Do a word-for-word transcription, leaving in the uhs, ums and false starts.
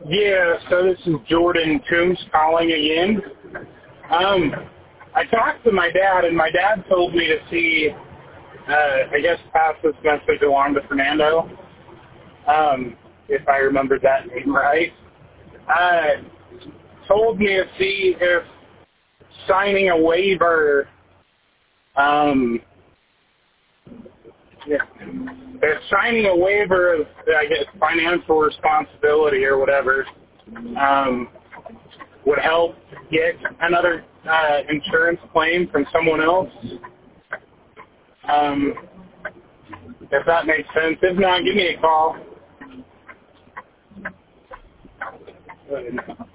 Yeah, so this is Jordan Toombs calling again. Um, I talked to my dad, and my dad told me to see, uh, I guess, pass this message along to Fernando, um, if I remembered that name right. Uh, told me to see if signing a waiver, um, yeah, if signing a waiver of, I guess, financial responsibility or whatever, um, would help get another uh, insurance claim from someone else. Um, if that makes sense. If not, give me a call.